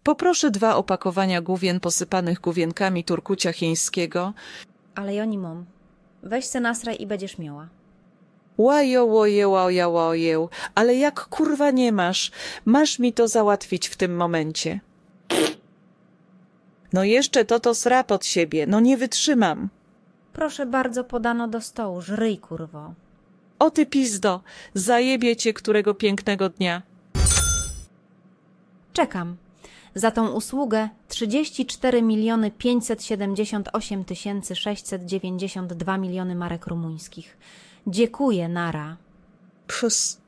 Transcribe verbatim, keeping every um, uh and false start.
Poproszę dwa opakowania główien posypanych główienkami turkucia chińskiego. Ale ja nie mam. Weź se nasraj i będziesz miała. Łajo, łoje, łaja, łoję. Ale jak kurwa nie masz? Masz mi to załatwić w tym momencie. No jeszcze to to sra pod siebie. No nie wytrzymam. Proszę bardzo, podano do stołu. Żryj, kurwo. O ty pizdo, zajebie cię którego pięknego dnia. Czekam. Za tą usługę trzydzieści cztery miliony pięćset siedemdziesiąt osiem tysięcy sześćset dziewięćdziesiąt dwa miliony marek rumuńskich. Dziękuję, nara. Pus.